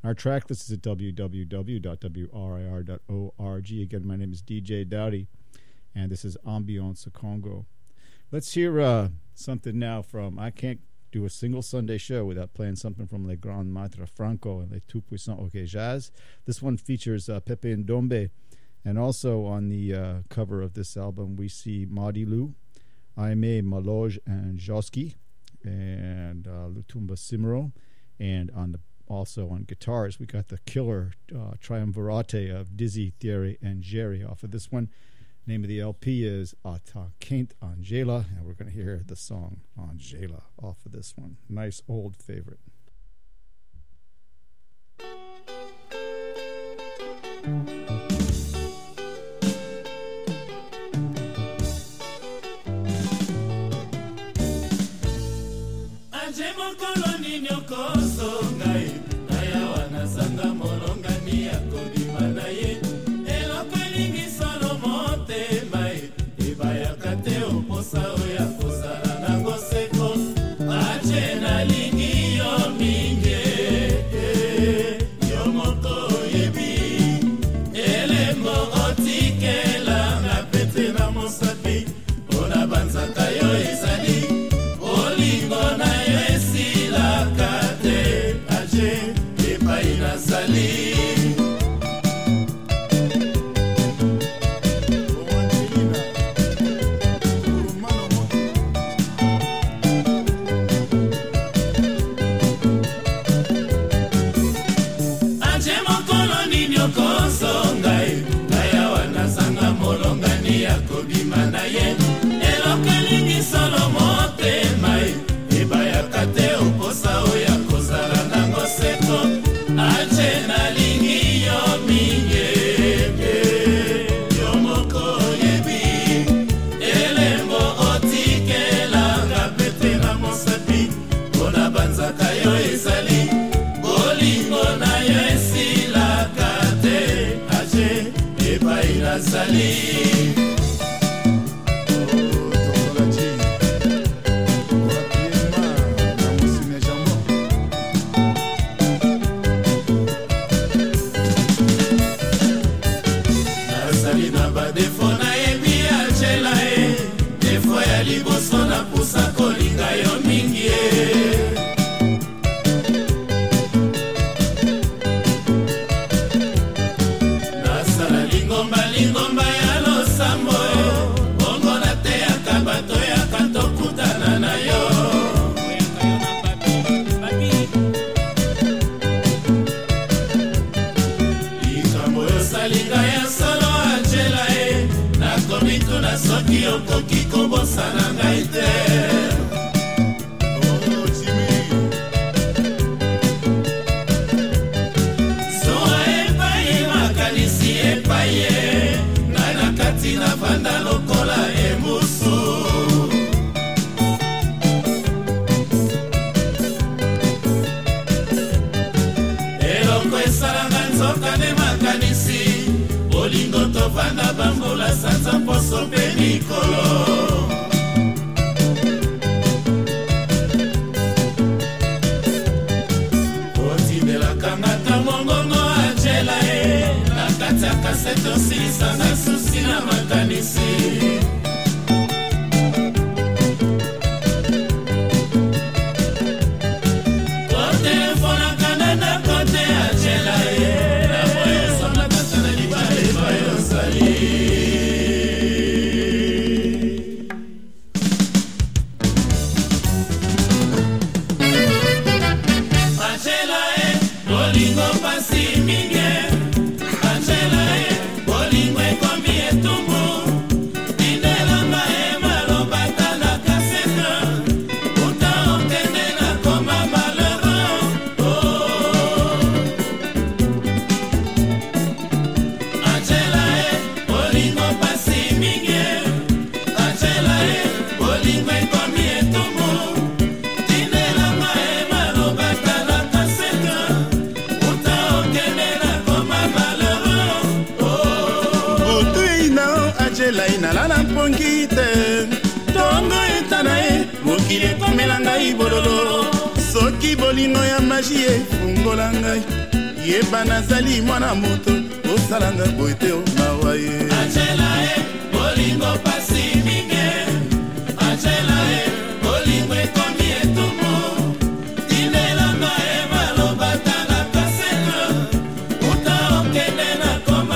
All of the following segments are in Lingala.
Our track list is at www.wrir.org. Again, my name is DJ Dowdy, and this is Ambiance Congo. Let's hear something now from, I can't do a single Sunday show without playing something from Les Grands Maîtres Franco and Les Tout Puissants OK Jazz. This one features Pepe Ndombe, and also on the cover of this album we see Madilu, Aimé Maloj and Joski, and Lutumba Simro, and also on guitars we got the killer triumvirate of Dizzy, Thierry, and Jerry off of this one. Name of the LP is Attaquant Angela, and we're going to hear the song Angela off of this one. Nice old favorite. yeba nazali mwana moto osalanga boye te mawa ye Angela bolingo pasi mingi Angela bolingo ekomi etumo tinelanga maloba tanga kaseka uta okende na koma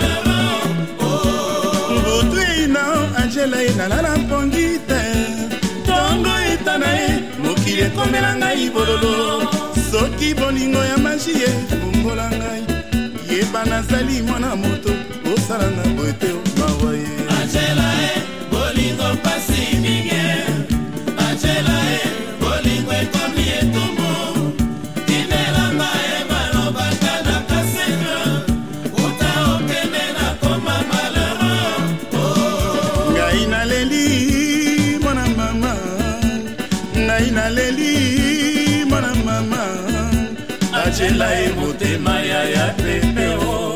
malheureux butu ina Angela nalala mpongi te tongo etana ye mokili ekomela ngai bololo soki bolingo ya maji efungola ngai yeba nazali mwana moto osalanga boye te mawa ye Angela bolingo pasi mingi Angela bolingo ekomi etumo tinelanga maloba tanga kaseka uta okende na koma malheureux ngai naleli mwana mama ngai naleli mwana mama Angela motema ya pepe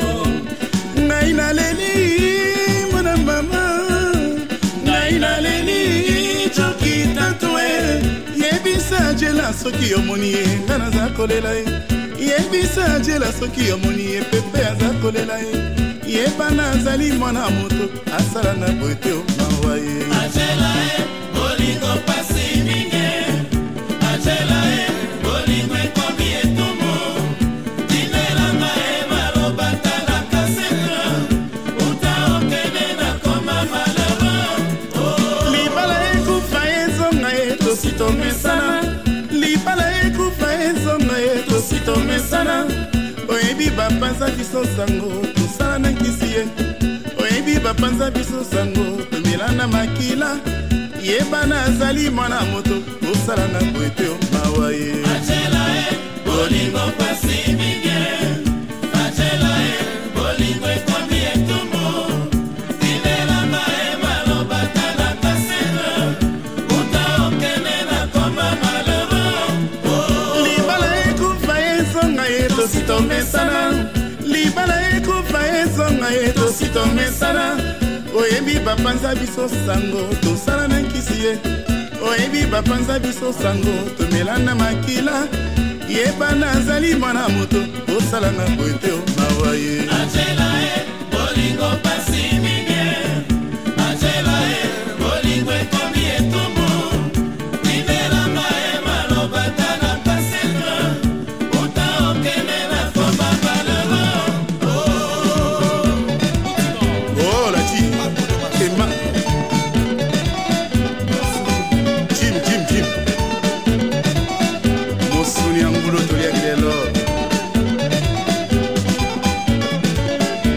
ngai naleli mwana mama ngai naleli joki tatue yebisa Angela soki omoni ye nga naza kolela ye yebisa Angela soki omoni ye pepe aza kolela ye yeba nazali mwana moto asalanga boye te mawa ye Angela bolingo pasi mingi Angela bolingo ekomi etumo tinelanga maloba tanga kaseka uta okende na koma malheureux libala ekufa ezonga ye tositomesana libala ekufa ezonga ye tositomesana oyebi bapanza biso sango tosala na nkisi ye oyebi bapanza biso sango tomela na makila yeba nazali mwana moto osalanga boye te mawa ye Angela bolingo pasi mingi Angela bolingo ekomi etumo tinelanga maloba tanga kaseka uta okende na koma malheureux libala ekufa ezonga ye tositomesana libala ekufa ezonga ye tositomesana oyebi bapanza biso sango tosala na nkisi ye oyebi bapanza biso sango tomela na makila yeba nazali mwana moto osalanga boye te mawa ye Angela bolingo pasi mingi Angela bolingo ekomi etumo tinelanga maloba tanga kaseka uta okende na koma malheureux oh lati ema jim mosuni ya ngulo toliaki lelo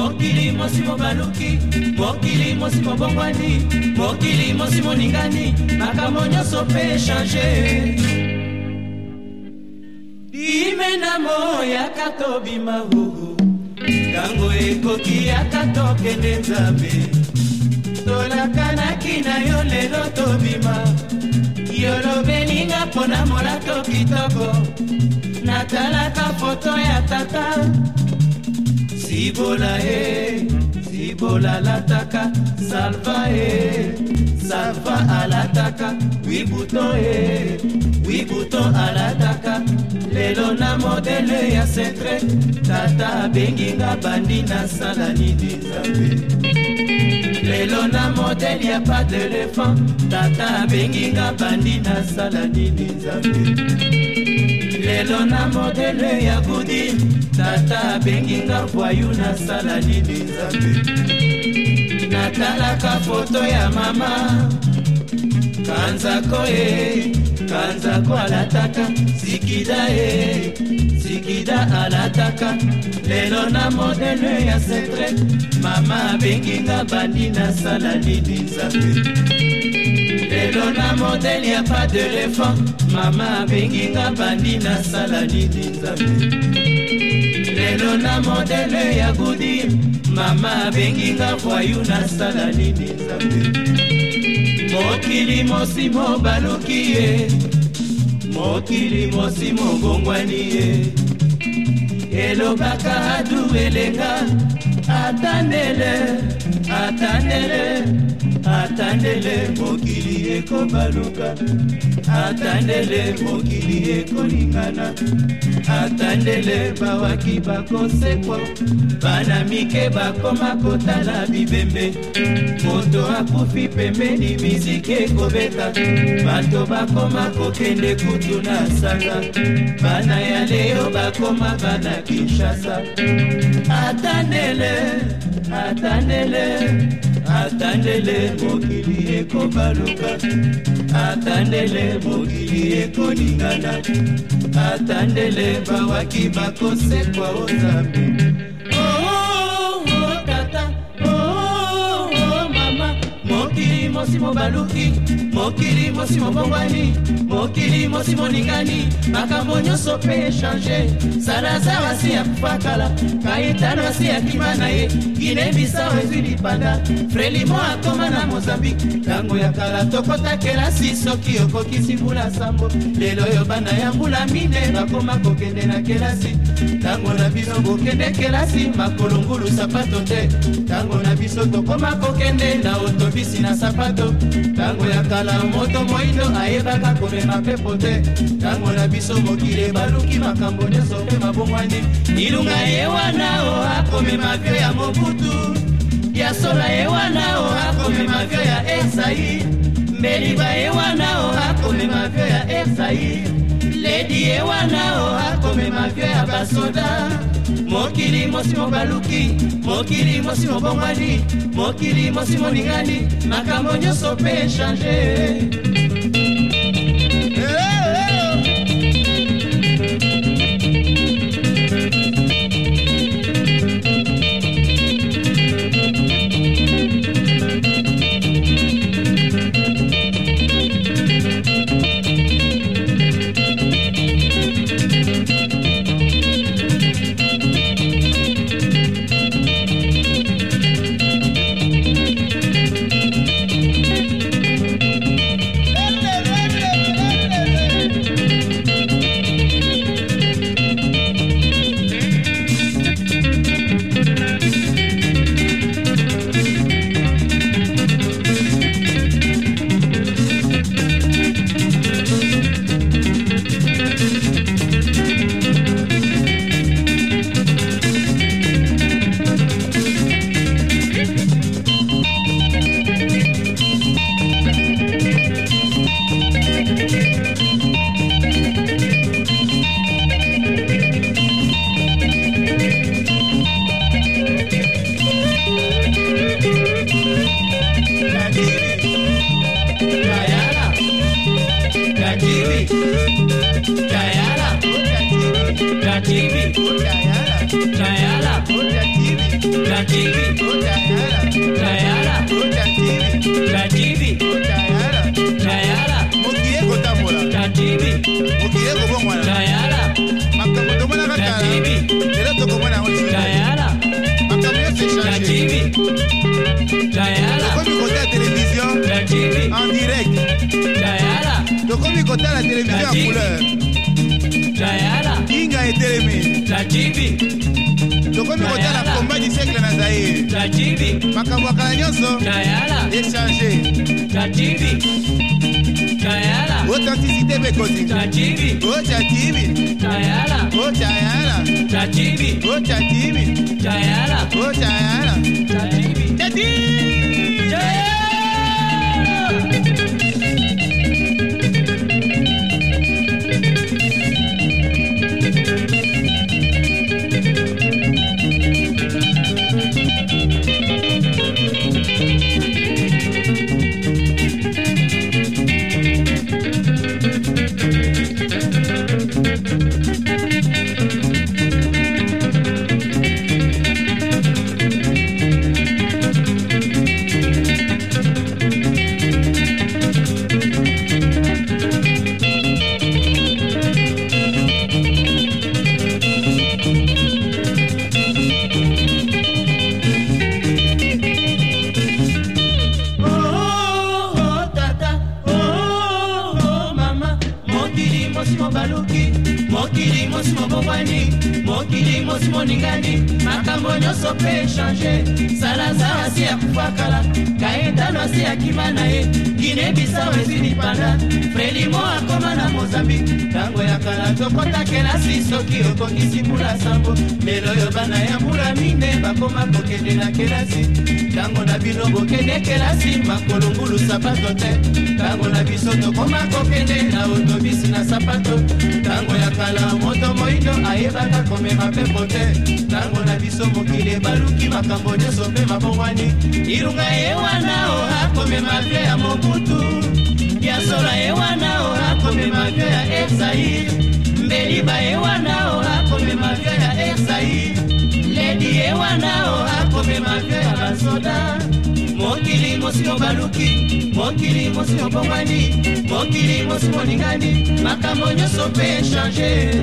mokili mosi mobaluki, mokili mosi mobongwani, mokili mosi moningani, makambo nyonso pe change. Imena moyaka tobima huhu, tango ekoki yaka tokende Nzambe. Tolakanaki na yo lelo tobima, yolobelinga pona molato kitoko, natalaka foto ya tata. Sibola sibola lataka, salva salva alataka, wibuto alataka. Lelo na modele ya centre, tata benginga bandi na sala nini Nzambe. Lelo na modele ya pas d'éléphant, tata benginga bandi na sala nini Nzambe. Lelo na modele ya gudi, tata benginga voyou na sala nini Nzambe. Natalaka foto ya mama, kanzako alataka, sikida alataka. Lelo na modele ya centre, mama benginga bandi na sala nini Nzambe. Lelo na modele ya pas d'éléphant, mama benginga bandi na sala nini Nzambe. Lelo na modele ya gudi, mama benginga voyou na sala nini Nzambe. Mokili mosi mobaluki ye, mokili mosi mobongwani ye. Elobaka adu elenga, atandele mokili ekobaluka, atandele mokili ekolingana, atandele bawaki bakosekwa, bana mike bakoma kotala bibembe. Moto akufi pembeni miziki ekobeta, bato bakoma kokende kutu na sanga, bana ya leo bakoma bana Kinshasa. Atandele mokili ekobaluka, atandele mokili ekoningana, atandele bawaki bakosekwa o Nzambe. Mokili mosi mobaluki, mokili mosi mobongwani, mokili mosi moningani, makambo nyonso pe change. Salazar asi ya kufakala, Kaitano asi ya kimana ye, Guinée Bissau ezwi lipanda, Frelimo akoma na Mozambique. Tango ya kala tokota kelasi, soki okokisi mbula sambo. Lelo yo bana ya mbula mine, bakoma kokende na kelasi. Tango na biso kokende kelasi, makolo ngulu sapato te. Tango na biso tokoma kokende na otobisi na sapato. Tango ya kala moto moindo ayebaka komema pepo te. Tango na biso mokili baluki makambo nyonso pe mabongwani. Ilunga yewana o akomema vyo ya Mobutu, ya sola yewana o akomema vyo ya Esai, Mbeliba yewana o akomema vyo ya Esai, Ledi yewana o akomema vyo ya basoda. Mokili mosi mobaluki, mokili mosi mobongwani, mokili mosi moningani, makambo nyonso pe change. changé. Tokomi côté la télévision en direct. Tokomi côté la télévision en couleur. Inga et Télémé. Tokomi côté la combat du siècle na Zaïre. Makambo kala nyonso échangé. Authenticité Bekoti. Oh Chatibi. Oh Chayala. Oh Chatibi. Oh Chayala. Chatibi. Mokili mosimo bobwani, mokili mosimo ningani, makambo nyonso pe changer. Salazar asi akufakala, Kaetano asi akimana ye, Guinée Bissau ezili panda, Frelimo akoma na Mozambique. Tango ya kala tokota kelasi soki okokisi mbula sambo, lelo yo bana ya mbula mine bakoma kokende na kelasi. Tango na bino bokende kelasi, makolo ngulu sapato te. Tango na biso tokoma kokende na autobus na sapato. Tango ya kala moto moindo ayebaka komema pepo te. Tango na biso mokili baluki makambo nyonso mpe mabongwani. Irunga ewana o akomema vyo ya Mobutu, Yasola ewana o akomema vyo ya Exaïr, Mbeliba ewana o akomema vyo ya Exaïr, Ledi ewana o akomema vyo ya basoda. Mokili mosimo baluki, mokili mosimo bongwani, mokili mosimo ningani, makambo nyonso pe changer.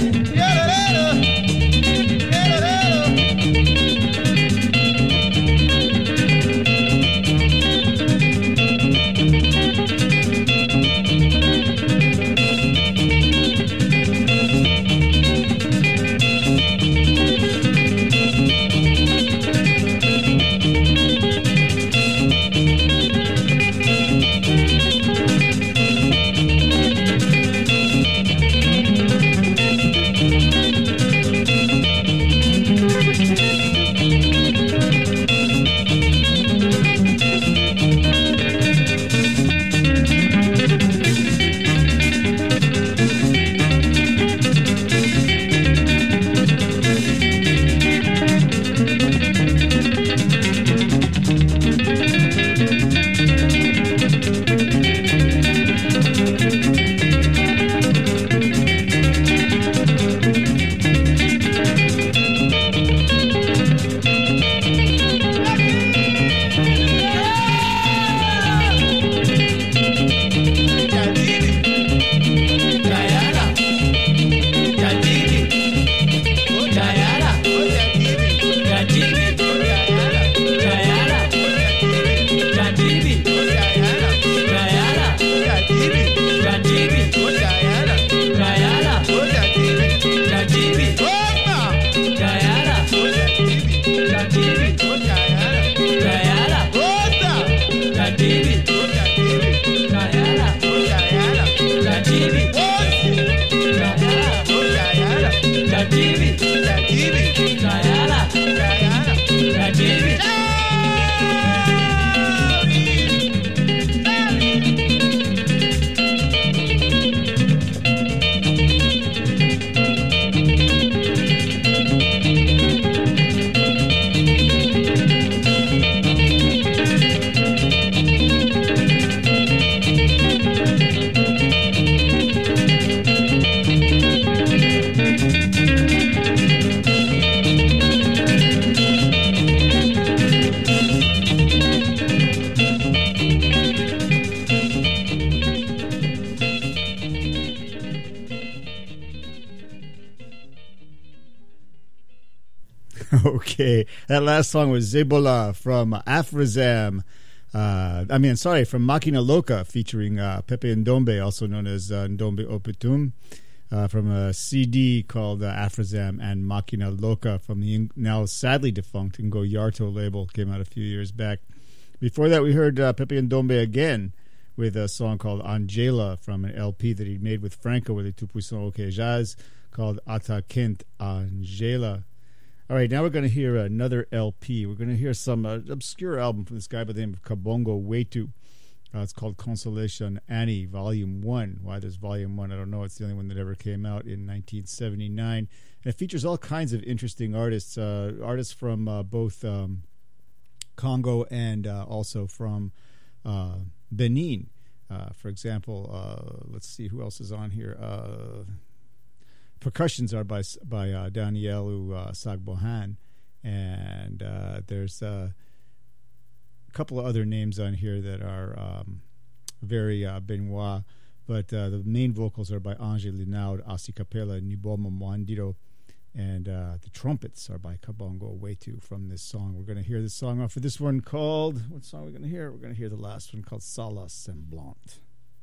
Okay, that last song was Zebola from Afrazam. From Makina Loca, featuring Pepe Ndombe, also known as Ndombe Opetum, from a CD called Afrazam and Makina Loca from the now sadly defunct Ngoyarto label, came out a few years back. Before that, we heard Pepe Ndombe again with a song called Angela from an LP that he made with Franco with the Tout Puissant OK Jazz called Ata Kent Angela. All right, now we're going to hear another LP. We're going to hear some obscure album from this guy by the name of Kabongo Wetu. It's called Consolation Annie, Volume 1. Why there's Volume 1, I don't know. It's the only one that ever came out in 1979. And it features all kinds of interesting artists, artists from both Congo and also from Benin. For example, let's see who else is on here. Percussions are by Danielu Sagbohan, and there's a couple of other names on here that are very Benoit, but the main vocals are by Angel Linaud, Asi Capella, Niboma Mwandiro, and the trumpets are by Kabongo Wetu from this song. We're going to hear this song off of this one called, what song are we going to hear? We're going to hear the last one called Sala Semblante.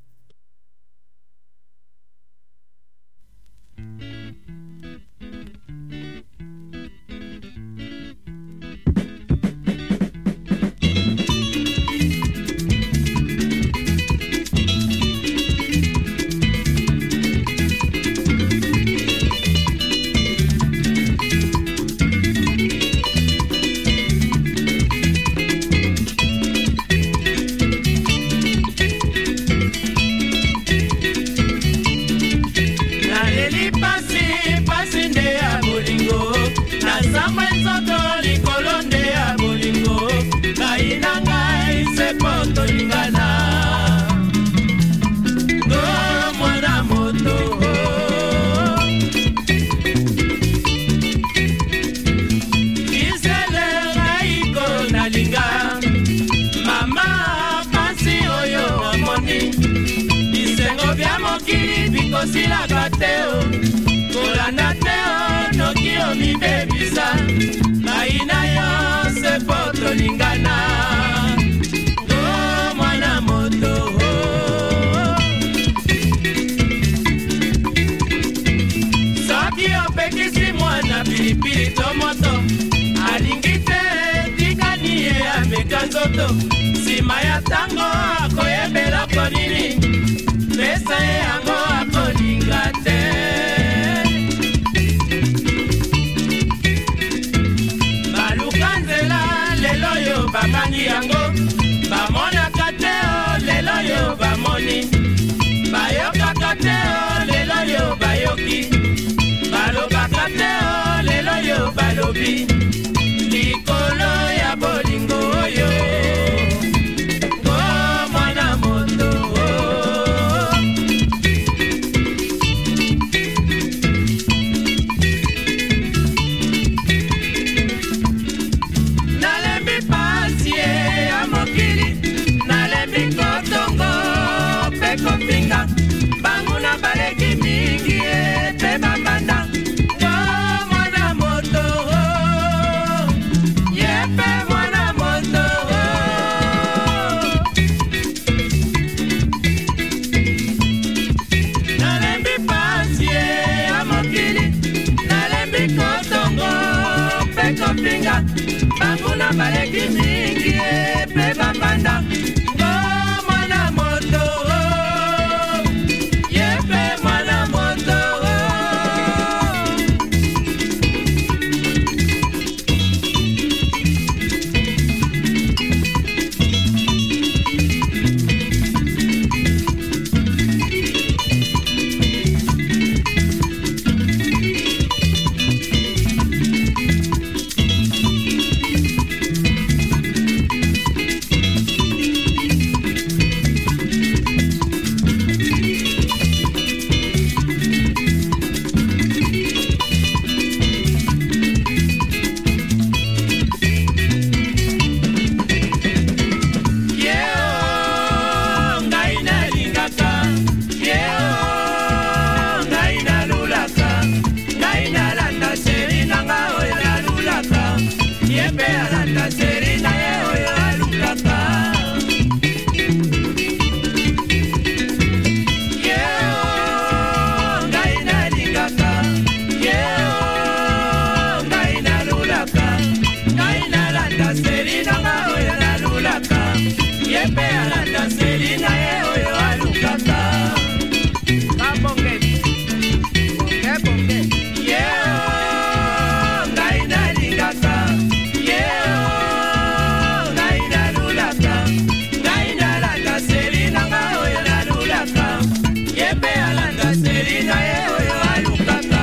Silaka teo, kolanda teo, noki omi bebisa, maina yo se poto lingana, oh mwana moto. Soki opekisi mwana pilipili tomoto, alingite tikani ye ameka nzoto, sima ya tango akoyebela konini, pesa ye yango akolinga te. Baluka nzela lelo yo bamani yango, bamonaka te o lelo yo bamoni, bayokaka te o lelo yo bayoki, balobaka te o lelo yo balobi, likolo ya bolingo oyo. Banguna baleki mingi pe bambanda, oh mwana moto, yepe mwana moto. alanda seri na ye oyo alukaka Yepe alanda selina ye oyo alukaka Kabonge Bonge bonge Yeo Ngai nalingaka Yeo Ngai nalulaka Ngai nalanda selina nga oyo nalulaka Yepe alanda selina ye oyo alukaka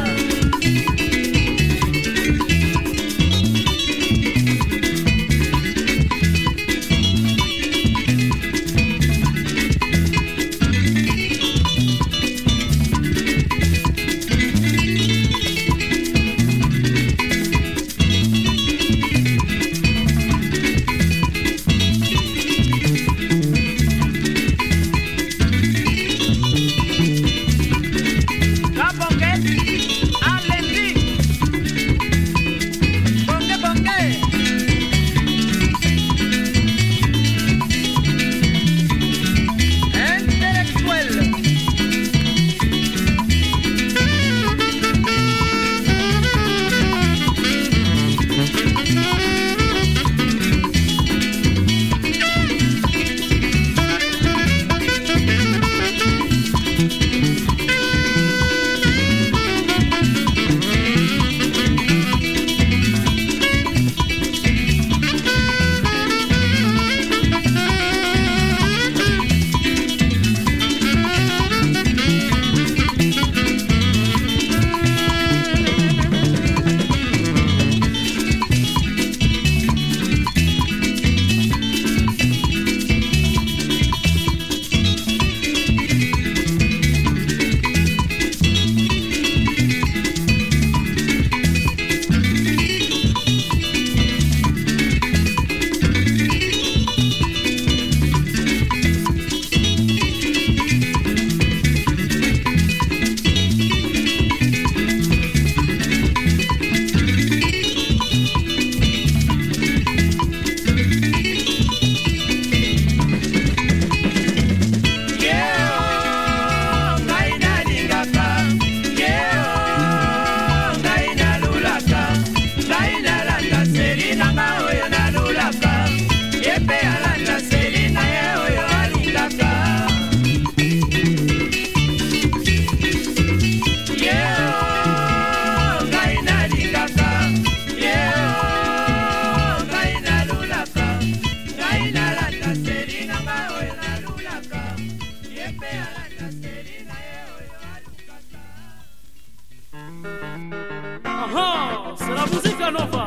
C'est la musique nova,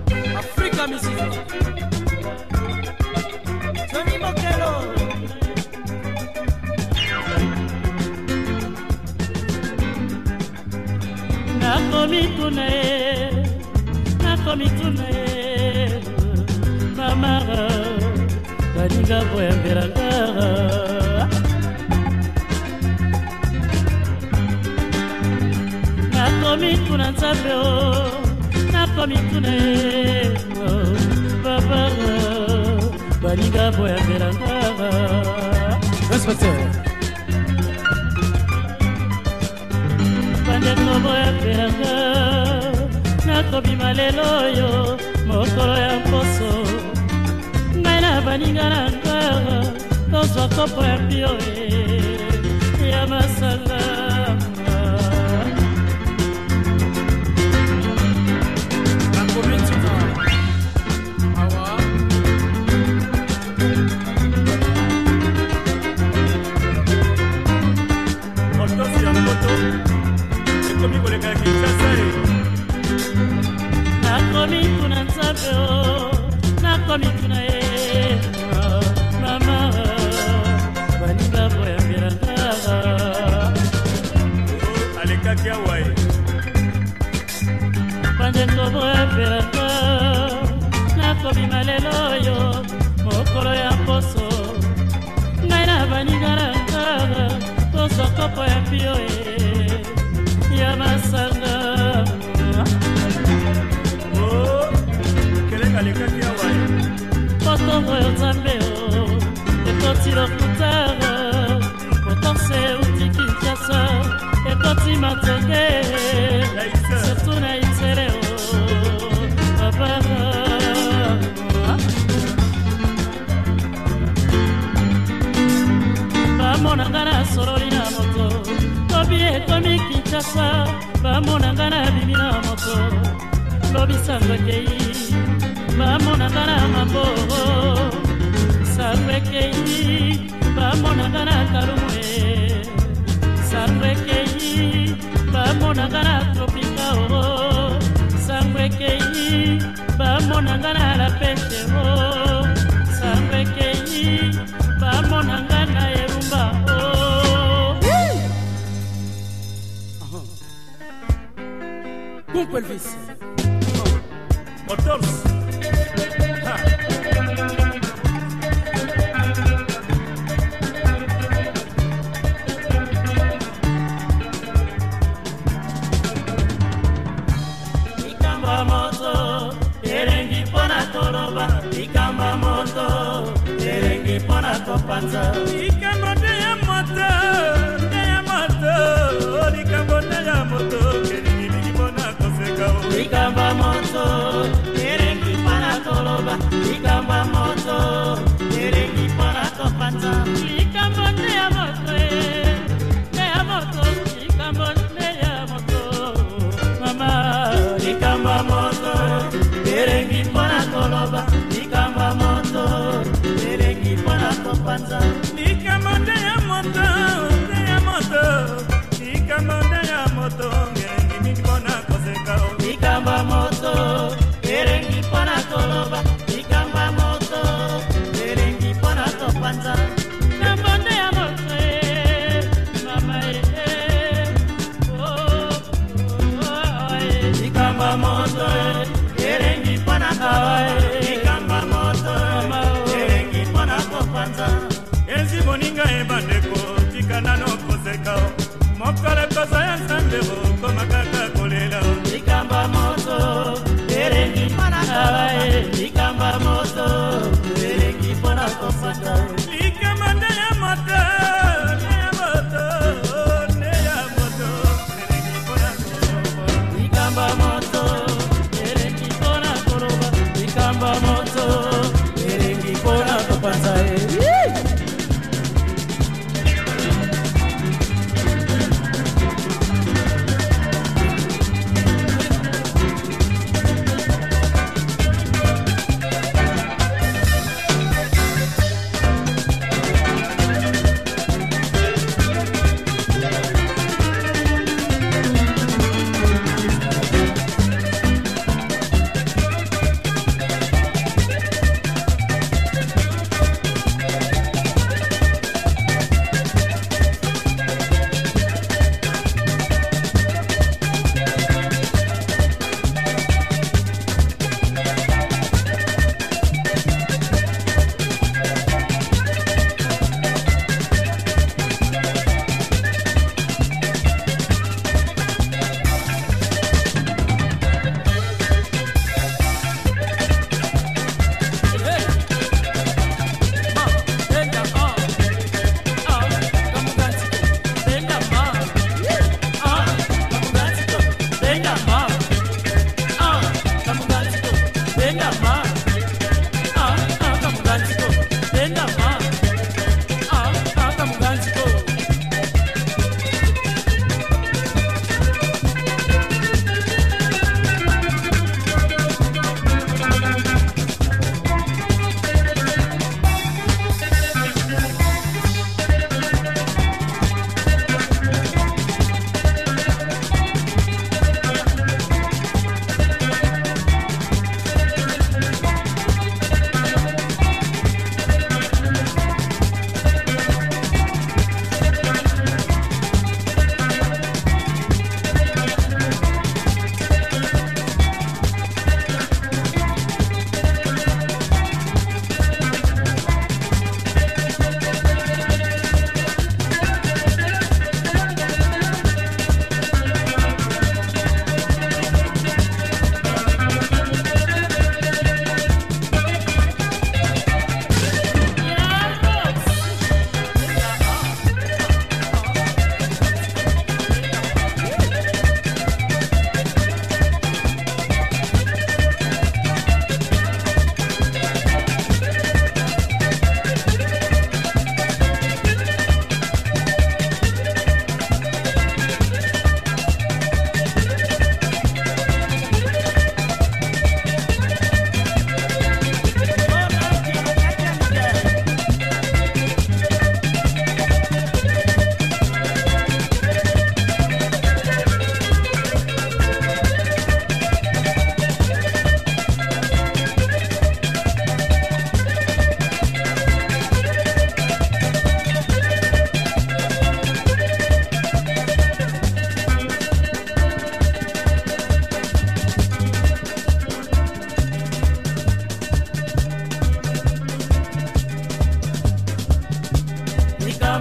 Africa Music. Tony Mokelo. Nakomi tunae, mamara, baninga boyambelanga. Nakomi tuna nzambe o, nakomi tune baba, baninga boyambelanga. Respecteur. Bandeko boyambelanga, nakobima lelo yo, mokolo ya mposo. Ngai na baninga na nga, tozwa kopo ya mpio ya masanga. Nakomi kuna nzambe o, nakomi kuna ye, mama, baninga boyambelanga. Alekaki awae bandeko boyambelanga, nakobima lelo yo, mokolo ya mposo. Ngai na baninga na nga, tozwa kopo ya mpio ya masanga. Oh, keleka Potongo yo nzambe o ekoti lokutara potense uti Kinshasa ekoti Matoke surtout na Itere o babara bamonanga na sololi na moto lobi ekomi Kinshasa bamonanga na bimi na moto lobi sangakei bamonanga na maboro sarwekei bamonanga na karumwe sarwekei bamonanga na tropika oro sarwekei bamonanga na la pete o sarwekei bamonanga na erumba o Kumpa Elvis Motors Ikamba moto, erengi pona kopanza. Ikamba ya moto, ya moto, erengi pona koseka. Ikamba moto, erengi pona koloba. Ikamba moto, erengi pona kopanza. Ikamba ya moto, ikamba ya moto. Mama, ikamba moto, erengi pona koloba. Ikamba moto, erengi pona kopanza. Ikamba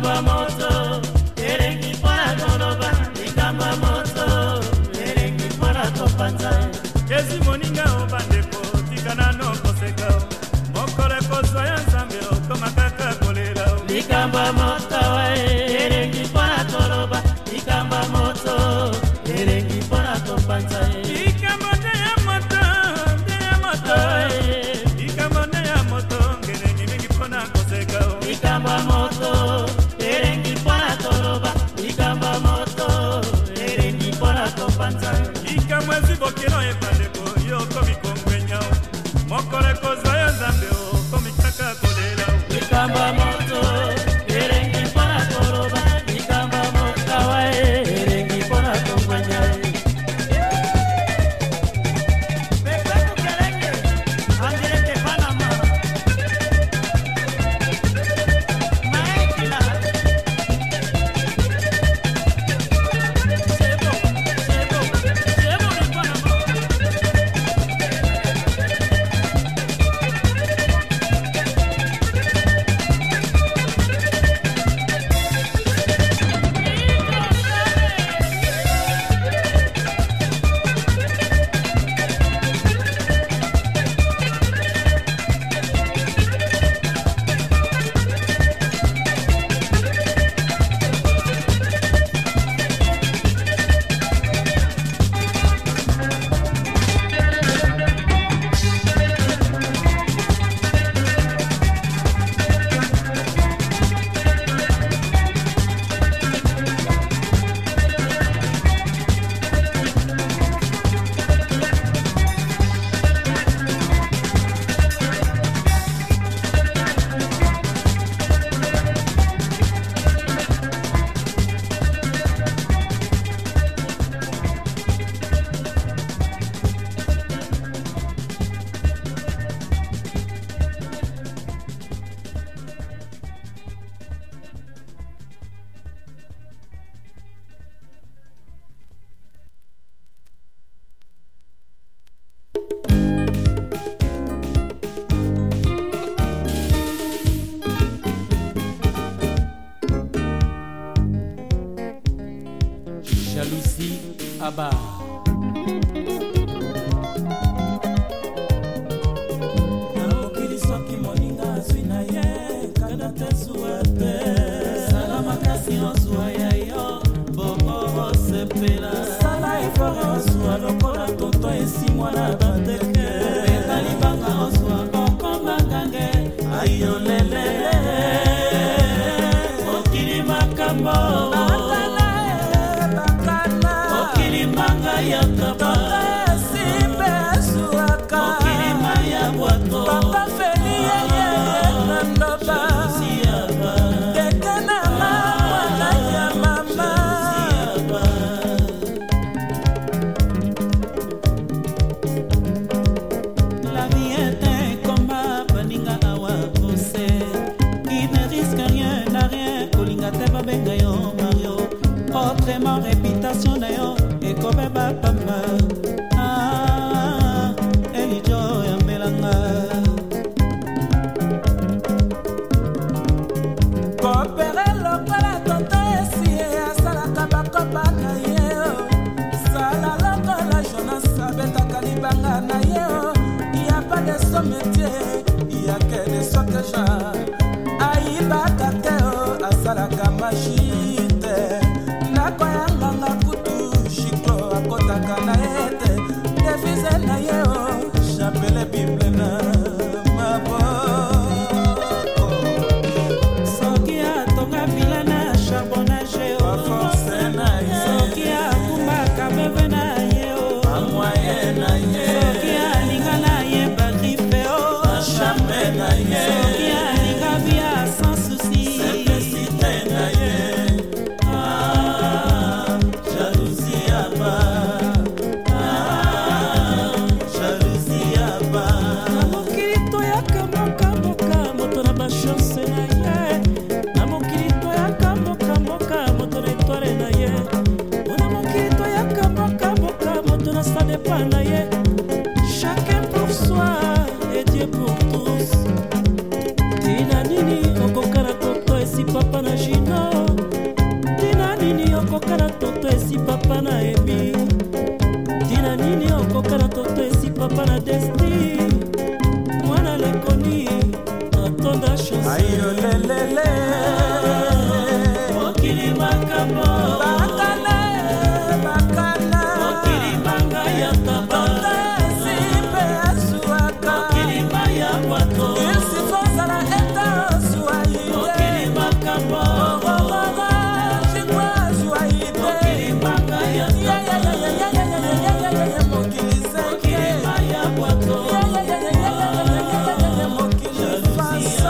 likambo ya moto elengi mpona koloba, likambo ya moto elengi mpona kopanza. Kezi moninga o bandeko tika nano koseka o, mokolo ekozwa ya nzambe okoma kaka kolela o. Likambo ya moto elengi mpona koloba, likambo ya moto elengi mpona kopanza. Likambo nde ya moto, nde ya moto, likambo nde ya moto ngelengi mingi mpona koseka o. Likambo ya moto elengi mpona koloba, likambo ya moto elengi mpona kopanza. Likambo ezi bokelo ye bandeko yo komi kongwenya o, mokolo ekozwa ya nzambe okomi kaka kolela o. Likambo ya moto elengi mpona koloba, likambo ya moto elengi mpona kongwenya. Pepe Mukelenge, Angelete Panama, Maekila. C'est bon, le Panama. Jalousie Abba. Naokili soki moninga azwi na ye kada te zuwa te, Sala makasi ozwa ya yo bongo osepela, sala efore ozwa lokola toto esimwa na bandeke, beta libanga ozwa okoma gange ayolele okili makambo okili manga ya kaba simbe ezuaka okilima ya bwato papa feli yeye na ndoba Siaba dekana mwana ya mama. La vie est un combat, baninga awa kose. Il ne risque rien, n'a rien. Kolinga te babenga yo Mario. Autrement réputation na yo ekobeba pamba. Ah, Elijo ya melanga. Kopere lokola toto esi asalaka bakopa na ye, sala lokola Jonas abetaka libanga na ye. Ya pas de son métier, ya que de son que ja ayibaka te asalaka machine te, nakoyanganga kutu shiklo akotaka na ye te, devise na ye chapele bible na maboko. Soki atonga vila na charbonnage soki akumbaka bebe na ye soki alinga na ye bagrife soki alinga bia sans souci Jalousie Abba, jalousie Abba. na mokili toyaka mokamboka moto na bachance na ye, na mokili toyaka mokamboka moto na etware na ye, na mokili toyaka mokamboka moto na sadepa na ye. Chacun pour soi et Dieu pour tous. Tina nini okoka na toto esi papa na jino papa na Emi. Tina nini okoka na toto esi papa na Desti. Mwana lekoni atonda chanson. Ayo lelele Mokili makambo Bakana Bakana Mokili manga ya taba Totesi pe asuaka Mokili maya wato Ilsi fosala eta osuayi Mokili makambo Ogogoga Chikwa asuayi Mokili manga ya taba Mokili seke Mokili maya wato Mokili fasa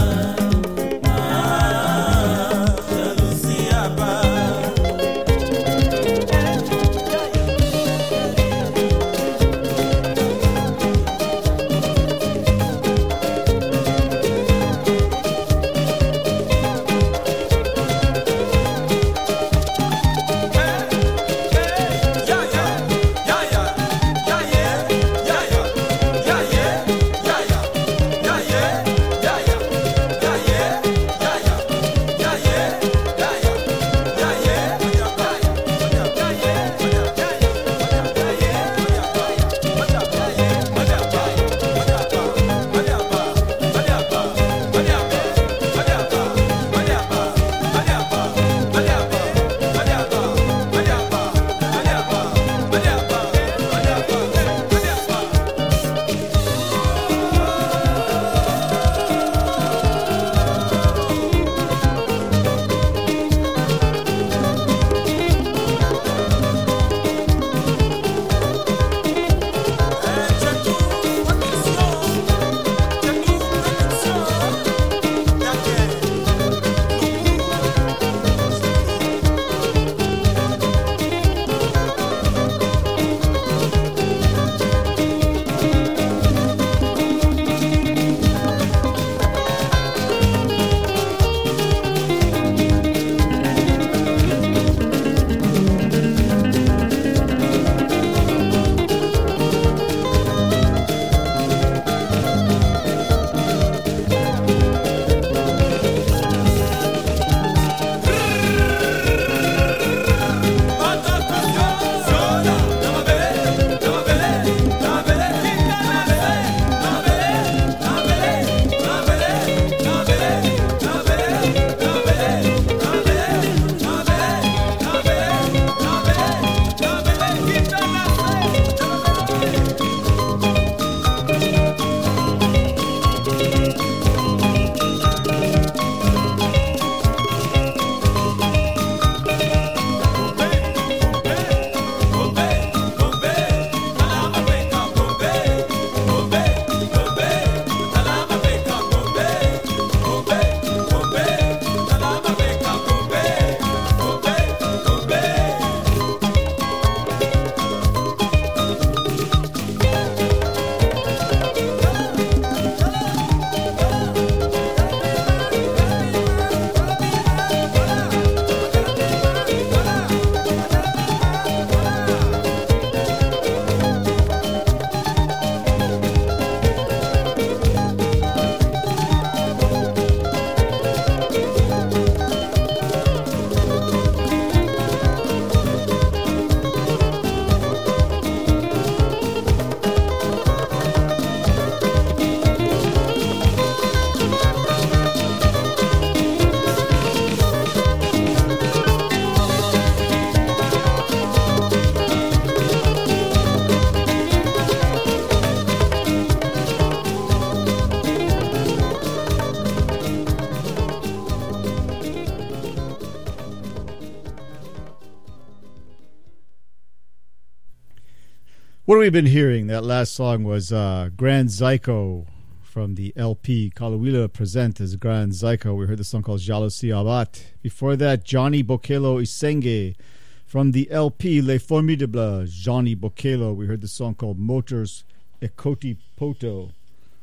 What have we been hearing? That last song was Grand Zyko from the LP Kalawila Present as Grand Zyko. We heard the song called Jalousie Abat. Before that, Johnny Bokelo Isenge from the LP Les Formidables, Johnny Bokelo. We heard the song called Motors Ekoti Poto.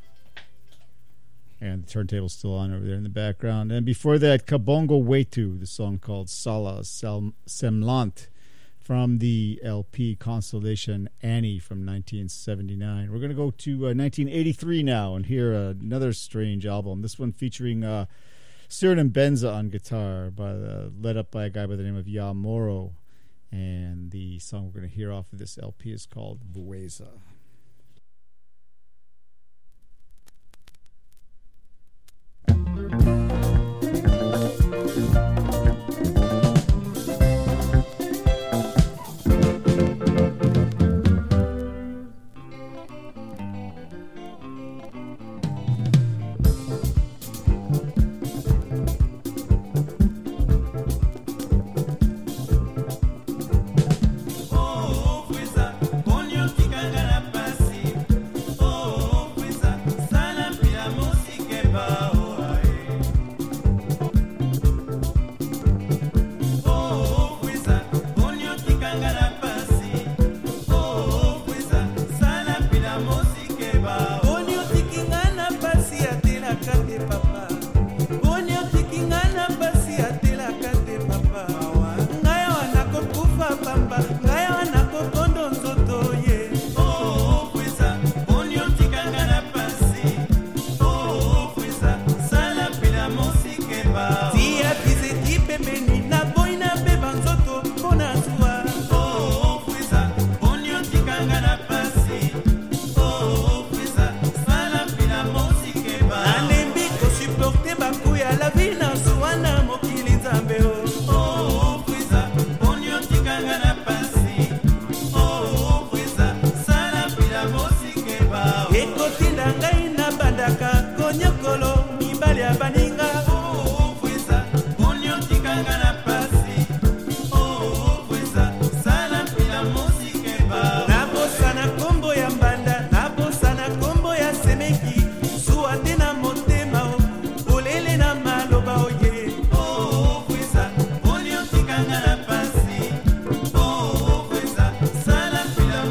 And the turntable's still on over there in the background. And before that, Kabongo Wetu, the song called Sala Semlant from the LP Constellation Annie from 1979. We're going to go to 1983 now and hear another strange album. This one featuring Suriname Benza on guitar, led up by a guy by the name of Ya Moro. And the song we're going to hear off of this LP is called Vueza.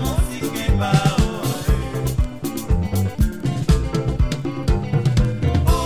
Oh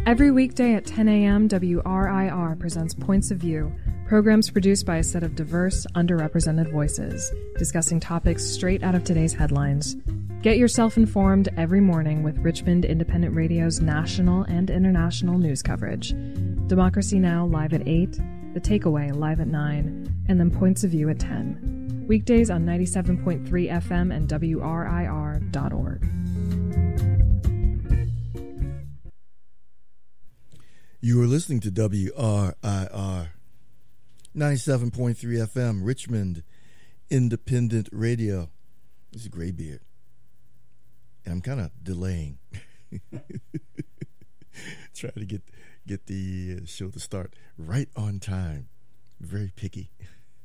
Every weekday at 10 a.m., WRIR presents Points of View, programs produced by a set of diverse, underrepresented voices, discussing topics straight out of today's headlines. Get yourself informed every morning with Richmond Independent Radio's national and international news coverage. Democracy Now! Live at 8, The Takeaway live at 9, and then Points of View at 10. Weekdays on 97.3 FM and WRIR.org. You are listening to WRIR 97.3 FM, Richmond Independent Radio. This is Graybeard. And I'm kind of delaying. Trying to get the show to start right on time. Very picky.